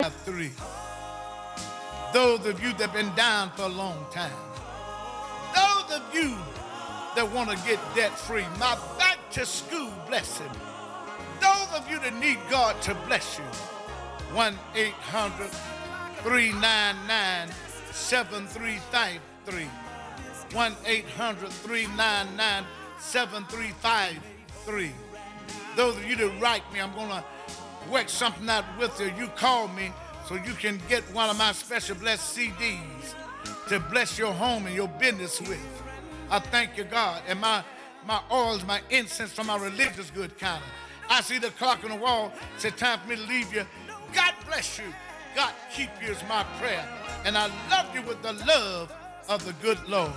Three. Those of you that have been down for a long time. Those of you that want to get debt free. My back to school blessing. Those of you that need God to bless you. 1-800-399-7353. 1-800-399-7353. Those of you that write me, I'm going to work something out with you. You call me so you can get one of my special blessed CDs to bless your home and your business with. I thank you, God. And my oils, my incense from my religious good kind. I see the clock on the wall. It's time for me to leave you. God bless you. God keep you is my prayer. And I love you with the love of the good Lord.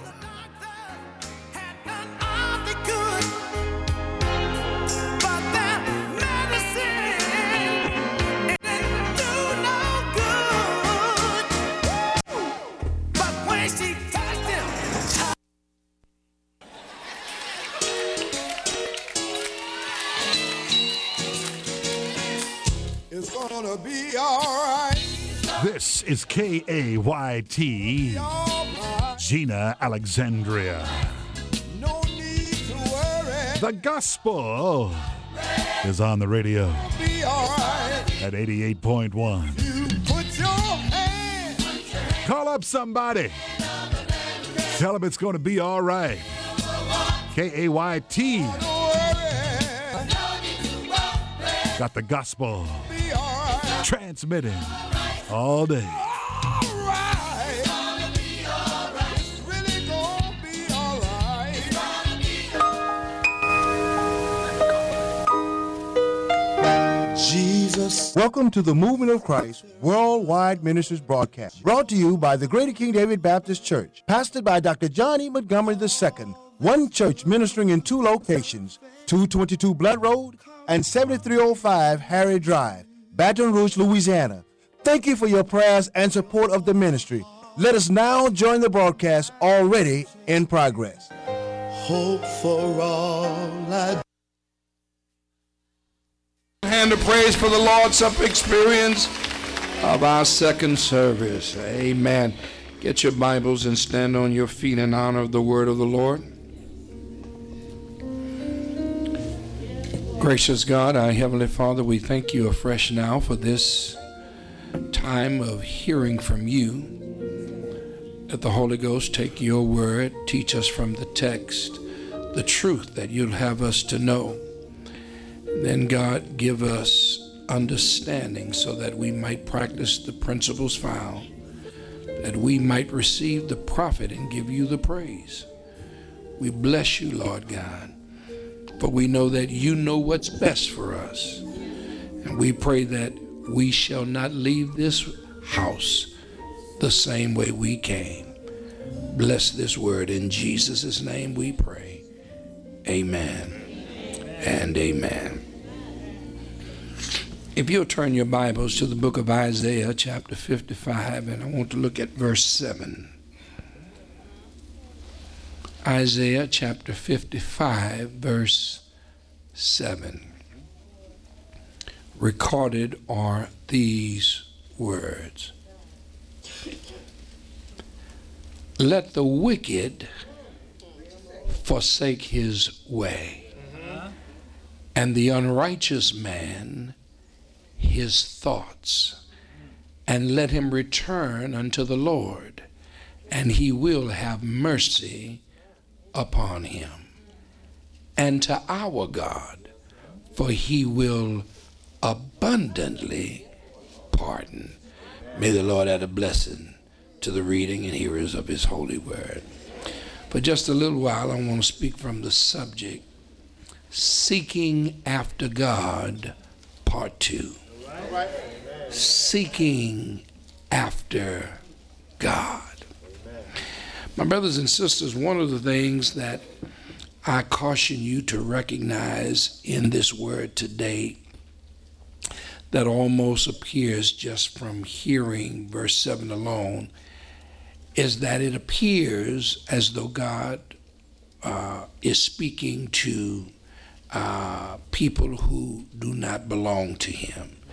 It's gonna be all right. This is KAYT, Gina Alexandria. No need to worry. The gospel is on the radio Be all right. at 88.1. You put your hand. Call up somebody. Tell them it's going to be all right. KAYT Don't worry. got the gospel Be all right. transmitting all day. All right. It's really gonna be all right. Jesus. Welcome to the Movement of Christ Worldwide Ministries broadcast, brought to you by the Greater King David Baptist Church, pastored by Dr. John E. Montgomery II, one church ministering in two locations, 222 Blood Road and 7305 Harry Drive, Baton Rouge, Louisiana. Thank you for your prayers and support of the ministry. Let us now join the broadcast already in progress. Hope for all I Hand of praise for the Lord's Supper experience of our second service. Amen. Get your Bibles and stand on your feet in honor of the word of the Lord. Gracious God, our Heavenly Father, we thank you afresh now for this time of hearing from you. Let the Holy Ghost take your word, teach us from the text the truth that you'll have us to know. Then, God, give us understanding so that we might practice the principles found, that we might receive the profit and give you the praise. We bless you, Lord God, for we know that you know what's best for us. And we pray that we shall not leave this house the same way we came. Bless this word. In Jesus' name we pray. Amen and amen. If you'll turn your Bibles to the book of Isaiah, chapter 55, and I want to look at verse 7. Isaiah chapter 55, verse 7. Recorded are these words. Let the wicked forsake his way, and the unrighteous man his thoughts, and let him return unto the Lord, and he will have mercy upon him, and to our God, for he will abundantly pardon. May the Lord add a blessing to the reading and hearers of his holy word. For just a little while, I want to speak from the subject, Seeking After God, Part 2. Seeking after God. My brothers and sisters, one of the things that I caution you to recognize in this word today that almost appears just from hearing verse 7 alone is that it appears as though God is speaking to people who do not belong to him.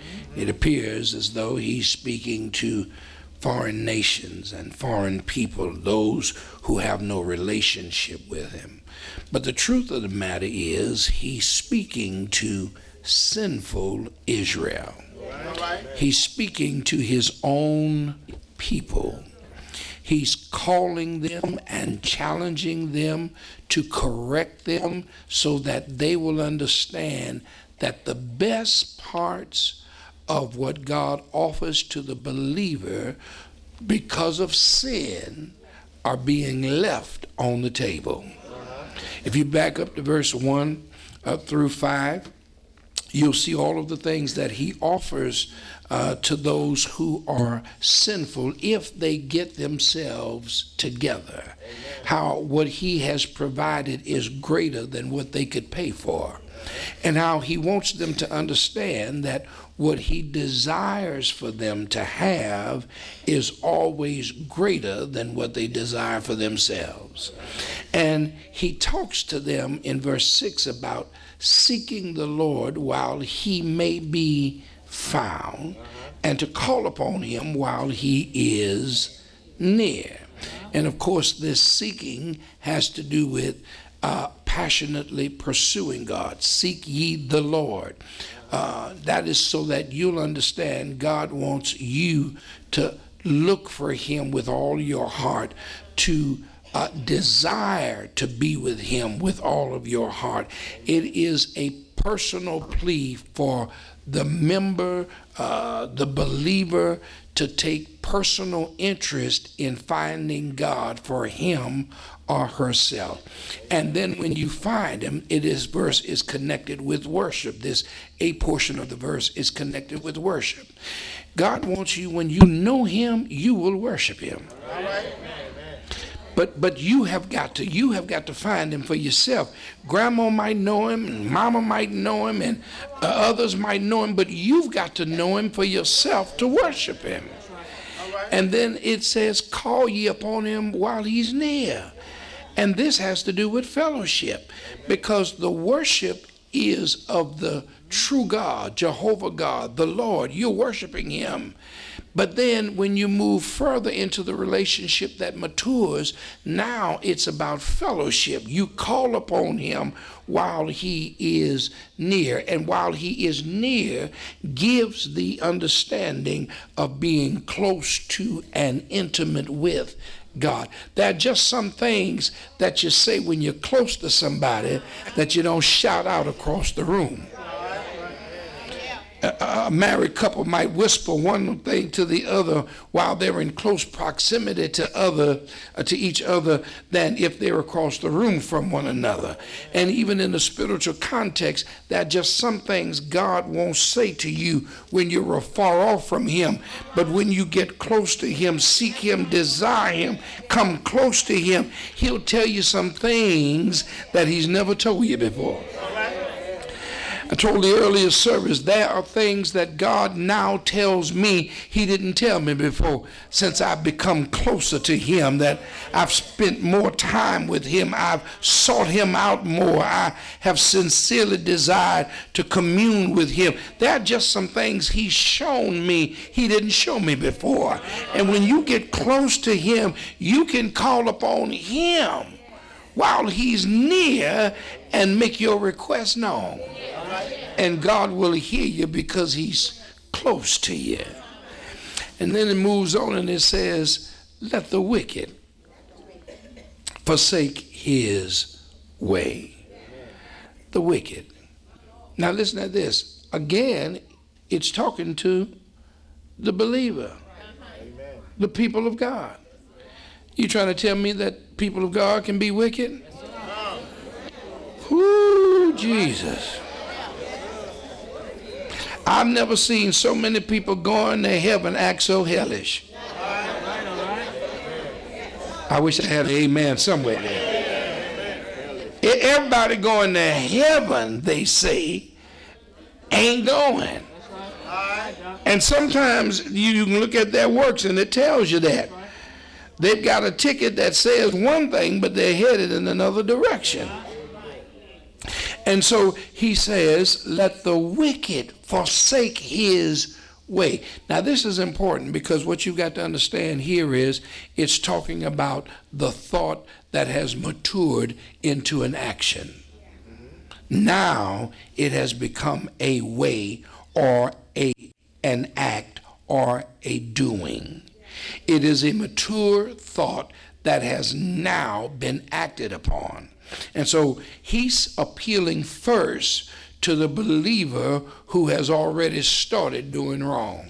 It appears as though he's speaking to foreign nations and foreign people, those who have no relationship with him. But the truth of the matter is, he's speaking to sinful Israel. He's speaking to his own people. He's calling them and challenging them to correct them so that they will understand that the best parts of what God offers to the believer because of sin are being left on the table. If you back up to verse 1 through 5, you'll see all of the things that he offers to those who are sinful if they get themselves together. Amen. How what he has provided is greater than what they could pay for. And how he wants them to understand that what he desires for them to have is always greater than what they desire for themselves. And he talks to them in verse 6 about seeking the Lord while he may be found, and to call upon him while he is near. And of course, this seeking has to do with passionately pursuing God. Seek ye the Lord. That is so that you'll understand God wants you to look for him with all your heart, to desire to be with him with all of your heart. It is a personal plea for the member, the believer, to take personal interest in finding God for him or herself. And then when you find him, this verse is connected with worship. A portion of the verse is connected with worship. God wants you, when you know him, you will worship him. All right. But you have got to find him for yourself. Grandma might know him, and mama might know him, and others might know him, but you've got to know him for yourself to worship him. And then it says, call ye upon him while he's near. And this has to do with fellowship, because the worship is of the true God, Jehovah God, the Lord. You're worshiping him. But then when you move further into the relationship that matures, now it's about fellowship. You call upon him while he is near. And while he is near gives the understanding of being close to and intimate with God. There are just some things that you say when you're close to somebody that you don't shout out across the room. A married couple might whisper one thing to the other while they're in close proximity to each other than if they're across the room from one another. And even in the spiritual context, there are just some things God won't say to you when you're far off from him. But when you get close to him, seek him, desire him, come close to him, he'll tell you some things that he's never told you before. I told the earlier service, there are things that God now tells me he didn't tell me before, since I've become closer to him, that I've spent more time with him, I've sought him out more, I have sincerely desired to commune with him. There are just some things he's shown me he didn't show me before. And when you get close to him, you can call upon him while he's near and make your request known. And God will hear you because he's close to you. And then it moves on and it says, let the wicked forsake his way. The wicked. Now listen to this. Again, it's talking to the believer, the people of God. You trying to tell me that people of God can be wicked? Ooh, Jesus. I've never seen so many people going to heaven act so hellish. I wish I had an amen somewhere there. Everybody going to heaven, they say, ain't going. And sometimes you can look at their works and it tells you that. They've got a ticket that says one thing, but they're headed in another direction. And so he says, let the wicked forsake his way. Now this is important because what you've got to understand here is it's talking about the thought that has matured into an action. Now it has become a way or an act or a doing. It is a mature thought that has now been acted upon. And so he's appealing first to the believer who has already started doing wrong.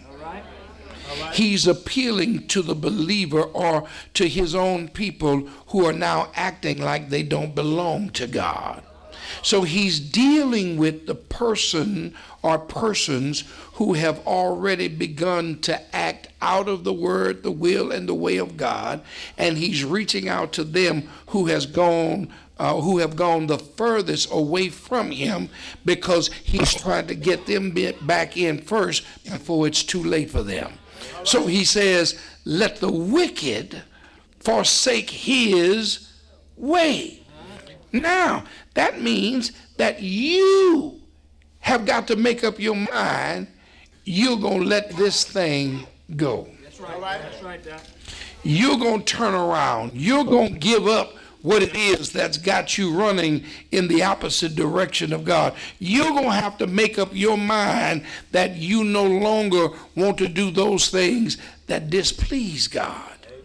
He's appealing to the believer or to his own people who are now acting like they don't belong to God. So he's dealing with the person or persons who have already begun to act out of the word, the will, and the way of God, and he's reaching out to them who have gone the furthest away from him, because he's trying to get them back in first before it's too late for them. So he says, let the wicked forsake his way. Now, that means that you have got to make up your mind you're going to let this thing go. That's right. That's right, Doc. You're going to turn around. You're going to give up what it is that's got you running in the opposite direction of God. You're going to have to make up your mind that you no longer want to do those things that displease God.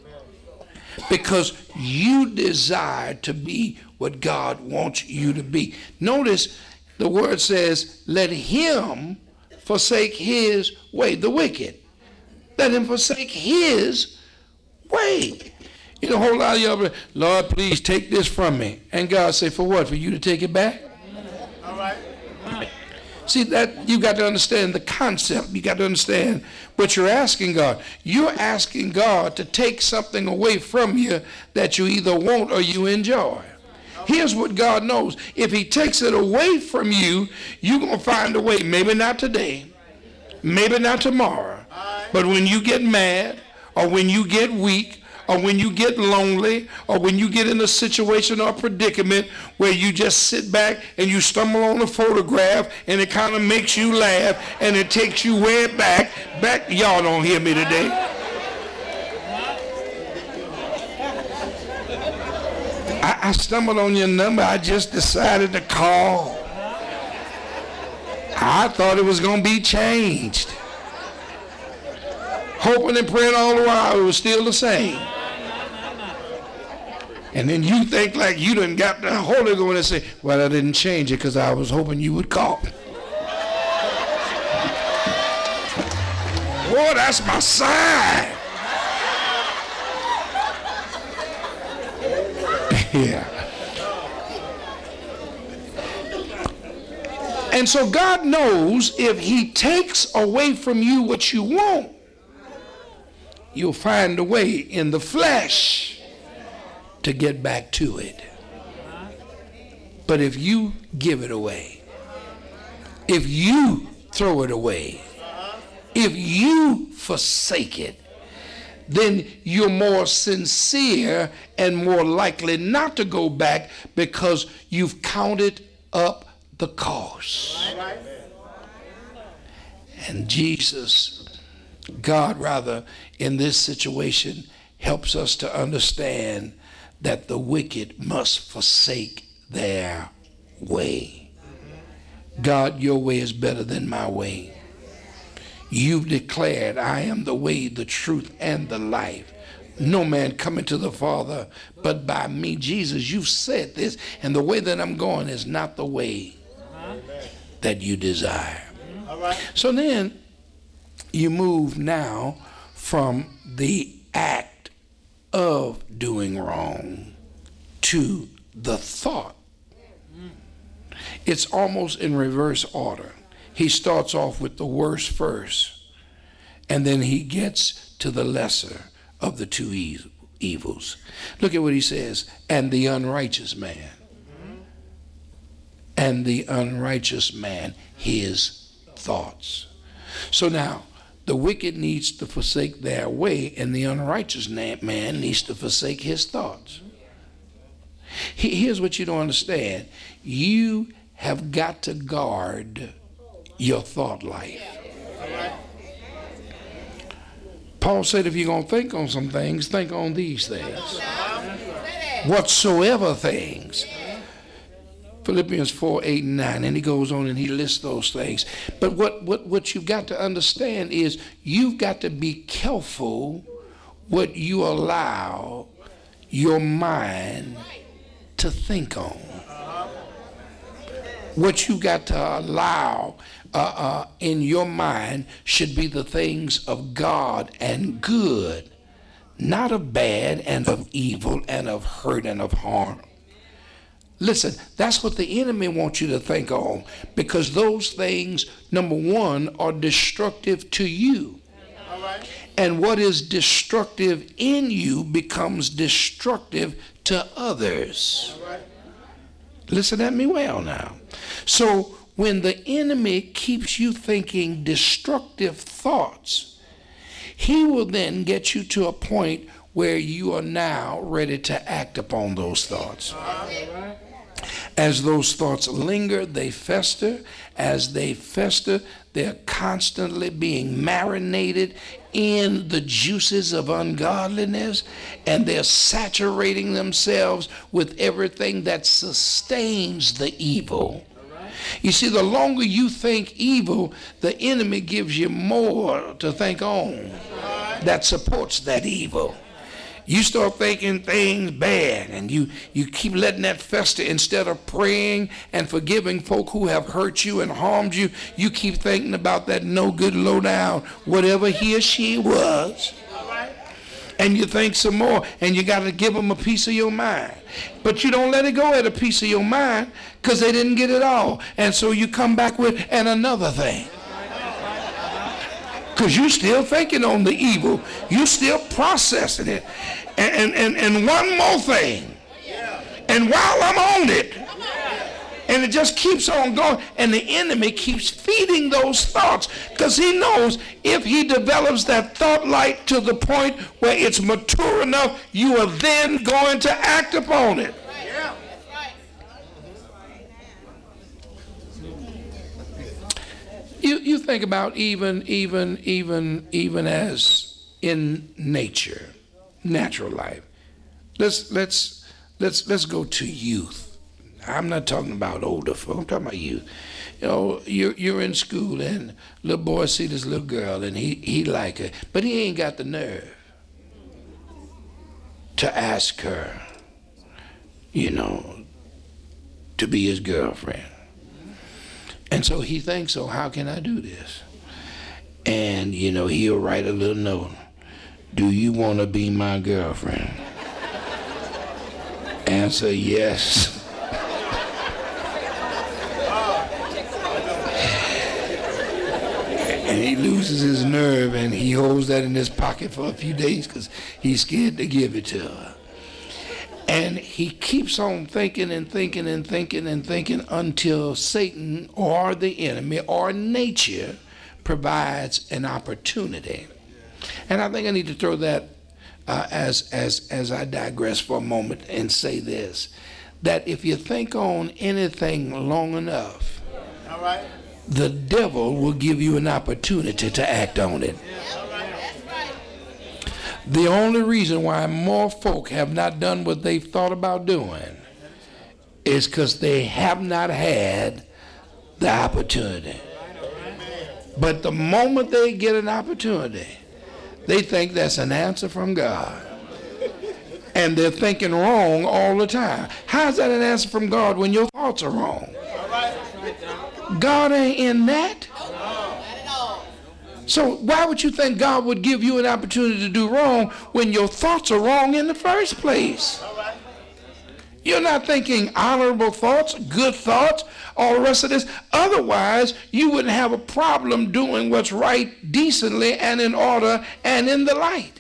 Because you desire to be what God wants you to be. Notice the word says, let him forsake his way, the wicked. Let him forsake his way. You know, a whole lot of y'all, Lord, please take this from me. And God say, for what? For you to take it back? All right. See, that you got to understand the concept. You got to understand what you're asking God. You're asking God to take something away from you that you either want or you enjoy. Here's what God knows. If he takes it away from you, you're going to find a way. Maybe not today. Maybe not tomorrow. But when you get mad, or when you get weak, or when you get lonely, or when you get in a situation or predicament where you just sit back and you stumble on a photograph and it kind of makes you laugh and it takes you way back. Y'all don't hear me today. I stumbled on your number. I just decided to call. I thought it was going to be changed. Hoping and praying all the while it was still the same. And then you think like you done got the Holy Ghost and say, well, I didn't change it because I was hoping you would call. Boy, that's my sign. Yeah. And so God knows if he takes away from you what you want, you'll find a way in the flesh to get back to it. But if you give it away, if you throw it away, if you forsake it, then you're more sincere and more likely not to go back because you've counted up the cost. And God rather, in this situation, helps us to understand that the wicked must forsake their way. God, your way is better than my way. You've declared, I am the way, the truth, and the life. No man coming to the Father but by me. Jesus, you've said this, and the way that I'm going is not the way that you desire. So then you move now from the act of doing wrong to the thought. It's almost in reverse order. He starts off with the worst first, and then he gets to the lesser of the two evils. Look at what he says, and the unrighteous man. And the unrighteous man, his thoughts. So now, the wicked needs to forsake their way, and the unrighteous man needs to forsake his thoughts. Here's what you don't understand. You have got to guard your thought life. Paul said, if you're going to think on some things, think on these things. Whatsoever things. Philippians 4, 8, and 9. And he goes on and he lists those things. But what you've got to understand is you've got to be careful what you allow your mind to think on. What you got to allow in your mind should be the things of God and good, not of bad and of evil and of hurt and of harm. Listen, that's what the enemy wants you to think on, because those things, number one, are destructive to you. All right. And what is destructive in you becomes destructive to others. All right. Listen at me well now. So when the enemy keeps you thinking destructive thoughts, he will then get you to a point where you are now ready to act upon those thoughts. As those thoughts linger, they fester. As they fester, they're constantly being marinated in the juices of ungodliness, and they're saturating themselves with everything that sustains the evil. You see, the longer you think evil, the enemy gives you more to think on that supports that evil. You start thinking things bad, and you keep letting that fester. Instead of praying and forgiving folk who have hurt you and harmed you, you keep thinking about that no good low down, whatever he or she was. And you think some more, and you got to give them a piece of your mind. But you don't let it go at a piece of your mind, because they didn't get it all. And so you come back with another thing. Because you're still thinking on the evil. You're still processing it. And one more thing. And while I'm on it, and it just keeps on going, and the enemy keeps feeding those thoughts, because he knows if he develops that thought life to the point where it's mature enough, you are then going to act upon it. You think about even as in nature, natural life. Let's go to youth. I'm not talking about older folk. I'm talking about youth. You know, you're in school, and little boy see this little girl, and he like her, but he ain't got the nerve to ask her, you know, to be his girlfriend. And so he thinks, so how can I do this? And, you know, he'll write a little note. Do you want to be my girlfriend? Answer, yes. And he loses his nerve, and he holds that in his pocket for a few days because he's scared to give it to her. And he keeps on thinking and thinking and thinking and thinking until Satan or the enemy or nature provides an opportunity. And I think I need to throw that as I digress for a moment and say this, that if you think on anything long enough, all right, the devil will give you an opportunity to act on it. The only reason why more folk have not done what they've thought about doing is because they have not had the opportunity. But the moment they get an opportunity, they think that's an answer from God. And they're thinking wrong all the time. How is that an answer from God when your thoughts are wrong? God ain't in that. So why would you think God would give you an opportunity to do wrong when your thoughts are wrong in the first place? You're not thinking honorable thoughts, good thoughts, all the rest of this. Otherwise, you wouldn't have a problem doing what's right decently and in order and in the light.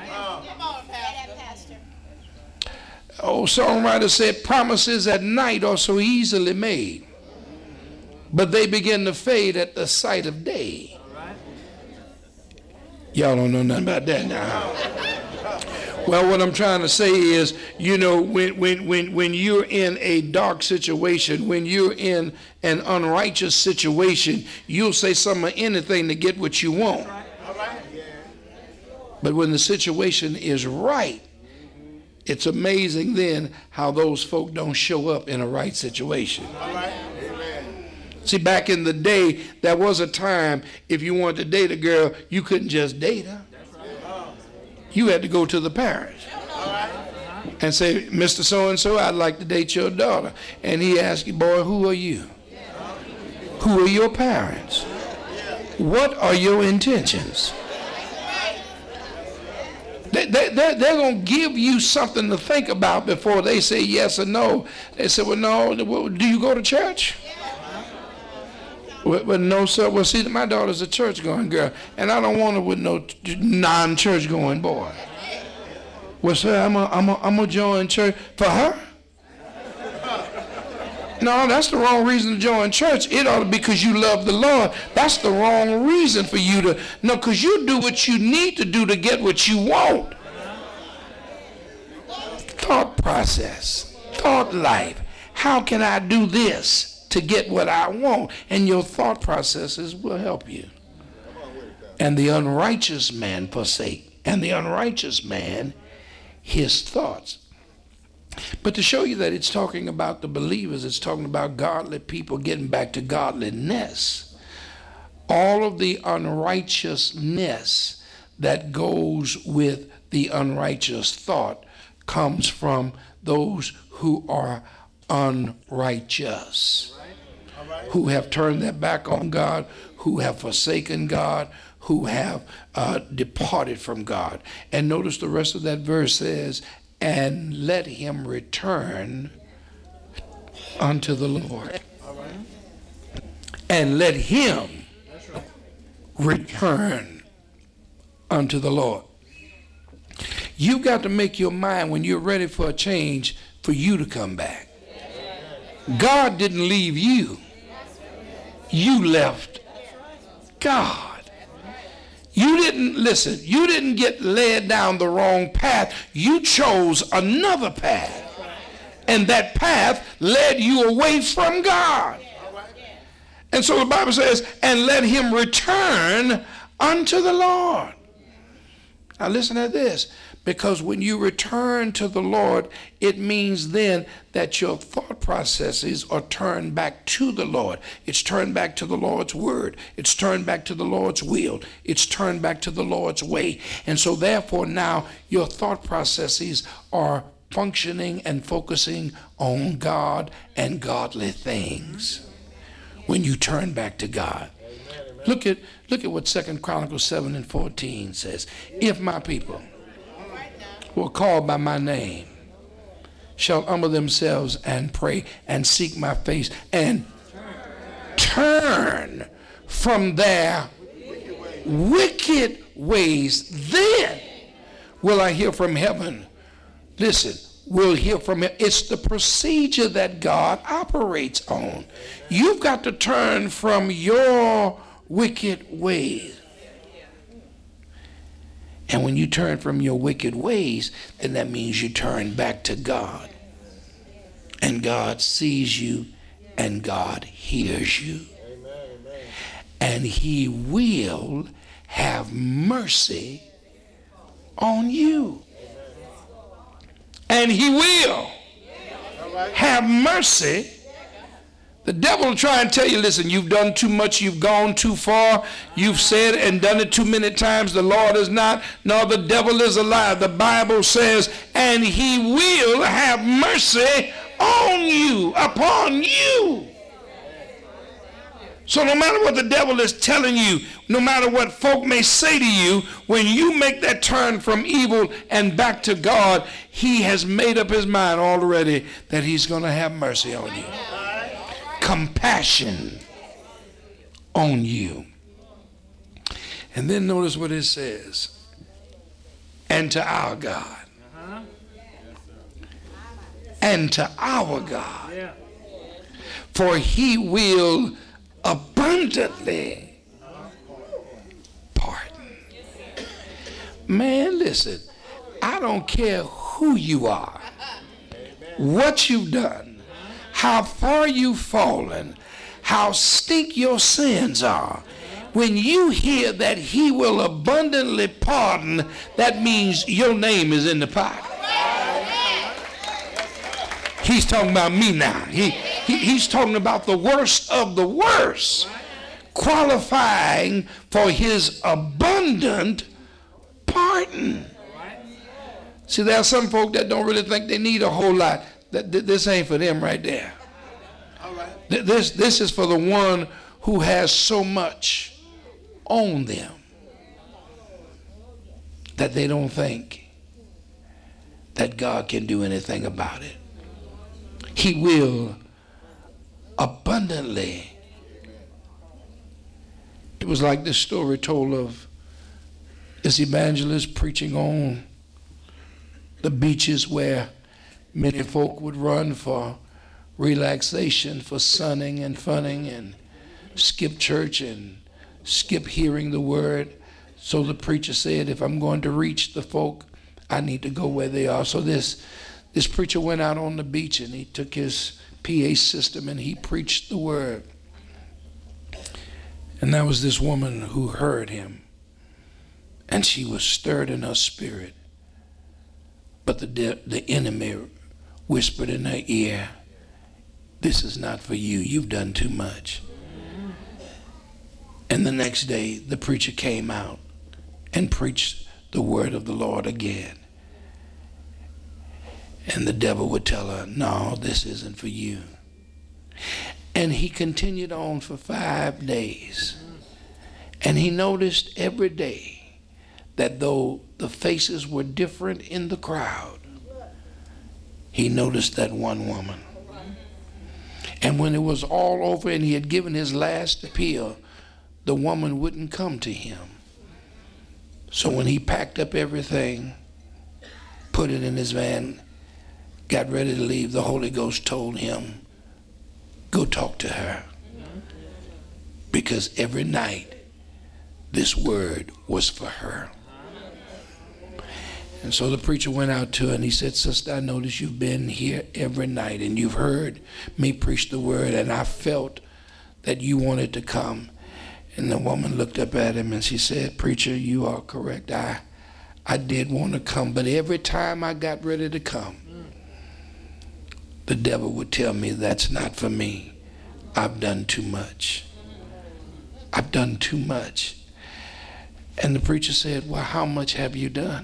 Oh, songwriter said, promises at night are so easily made, but they begin to fade at the sight of day. Y'all don't know nothing about that now. Well, what I'm trying to say is, you know, when you're in a dark situation, when you're in an unrighteous situation, you'll say some or anything to get what you want. But when the situation is right, it's amazing then how those folk don't show up in a right situation. See, back in the day, there was a time if you wanted to date a girl, you couldn't just date her. You had to go to the parents and say, Mr. So-and-so, I'd like to date your daughter. And he asked you, boy, who are you? Who are your parents? What are your intentions? They're going to give you something to think about before they say yes or no. They say, well, no, do you go to church? Well, no, sir. Well, see, my daughter's a church-going girl, and I don't want her with no non-church-going boy. Well, sir, I'm a join church for her. No, that's the wrong reason to join church. It ought to be because you love the Lord. That's the wrong reason for you to. No, because you do what you need to do to get what you want. Thought process, thought life. How can I do this to get what I want? And your thought processes will help you. And the unrighteous man forsake. And the unrighteous man, his thoughts. But to show you that it's talking about the believers, it's talking about godly people getting back to godliness. All of the unrighteousness that goes with the unrighteous thought comes from those who are unrighteous, who have turned their back on God, who have forsaken God, who have departed from God. And notice the rest of that verse says, and let him return unto the Lord. And let him return unto the Lord. You've got to make your mind when you're ready for a change for you to come back. God didn't leave you. You left God. You didn't, listen, you didn't get led down the wrong path. You chose another path. And that path led you away from God. And so the Bible says, and let him return unto the Lord. Now listen to this. Because when you return to the Lord, it means then that your thought processes are turned back to the Lord. It's turned back to the Lord's word. It's turned back to the Lord's will. It's turned back to the Lord's way. And so therefore now your thought processes are functioning and focusing on God and godly things when you turn back to God. Look at what 2 Chronicles 7:14 says. If my people who are called by my name shall humble themselves and pray and seek my face and turn from their wicked ways, then will I hear from heaven. Listen, we'll hear from him. It's the procedure that God operates on. You've got to turn from your wicked ways. And when you turn from your wicked ways, then that means you turn back to God. And God sees you and God hears you. And he will have mercy on you. And he will have mercy. The devil will try and tell you, listen, you've done too much, you've gone too far, you've said and done it too many times, the Lord is not. No, the devil is a liar. The Bible says, and he will have mercy on you, upon you. So no matter what the devil is telling you, no matter what folk may say to you, when you make that turn from evil and back to God, he has made up his mind already that he's going to have mercy on you. Compassion on you. And then notice what it says. And to our God. And to our God. For he will abundantly pardon. Man, listen. I don't care who you are, what you've done, how far you've fallen, how stink your sins are. When you hear that he will abundantly pardon, that means your name is in the pot. He's talking about me now. He's talking about the worst of the worst, qualifying for his abundant pardon. See, there are some folk that don't really think they need a whole lot. This ain't for them right there. This is for the one who has so much on them that they don't think that God can do anything about it. He will abundantly. It was like this story told of this evangelist preaching on the beaches where many folk would run for relaxation, for sunning and funning, and skip church and skip hearing the word. So the preacher said, if I'm going to reach the folk, I need to go where they are. So this preacher went out on the beach and he took his PA system and he preached the word. And there was this woman who heard him, and she was stirred in her spirit. But the enemy whispered in her ear, this is not for you. You've done too much. And the next day, the preacher came out and preached the word of the Lord again. And the devil would tell her, no, this isn't for you. And he continued on for 5 days. And he noticed every day that though the faces were different in the crowd, he noticed that one woman. And when it was all over and he had given his last appeal, the woman wouldn't come to him. So when he packed up everything, put it in his van, got ready to leave, the Holy Ghost told him, go talk to her. Because every night, this word was for her. And so the preacher went out to her and he said, sister, I noticed you've been here every night and you've heard me preach the word, and I felt that you wanted to come. And the woman looked up at him and she said, preacher, you are correct. I did want to come, but every time I got ready to come, the devil would tell me that's not for me. I've done too much. I've done too much. And the preacher said, well, how much have you done?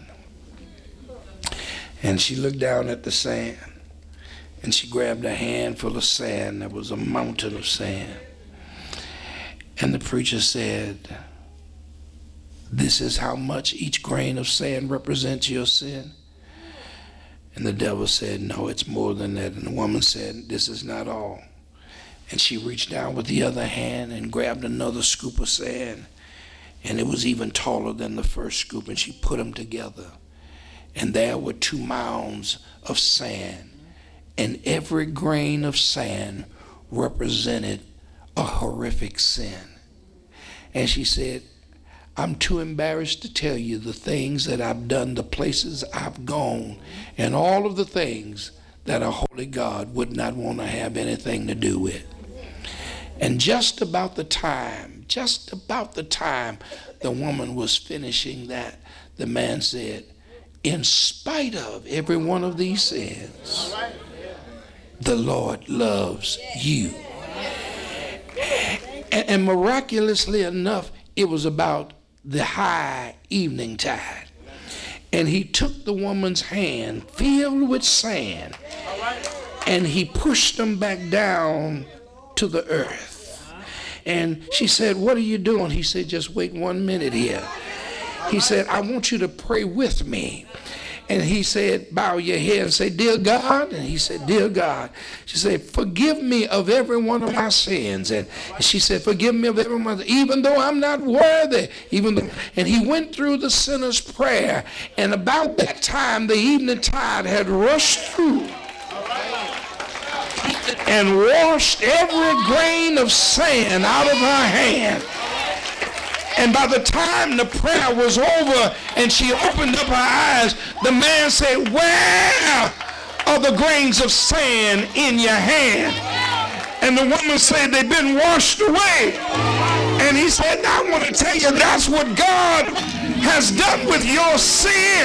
And she looked down at the sand and she grabbed a handful of sand. There was a mountain of sand. And the preacher said, this is how much each grain of sand represents your sin. And the devil said, no, it's more than that. And the woman said, this is not all. And she reached down with the other hand and grabbed another scoop of sand. And it was even taller than the first scoop. And she put them together. And there were 2 mounds of sand. And every grain of sand represented a horrific sin. And she said, I'm too embarrassed to tell you the things that I've done, the places I've gone, and all of the things that a holy God would not want to have anything to do with. And just about the time the woman was finishing that, the man said, in spite of every one of these sins, the Lord loves you. And miraculously enough, it was about the high evening tide. And he took the woman's hand filled with sand and he pushed them back down to the earth. And she said, what are you doing? He said, just wait 1 minute here. He said, I want you to pray with me. And he said, bow your head and say, dear God. And he said, dear God. She said, forgive me of every one of my sins. And she said, forgive me of every one, even though I'm not worthy. And he went through the sinner's prayer. And about that time, the evening tide had rushed through and washed every grain of sand out of her hand. And by the time the prayer was over and she opened up her eyes, the man said, where are the grains of sand in your hand? And the woman said, they've been washed away. And he said, I want to tell you, that's what God has done with your sin.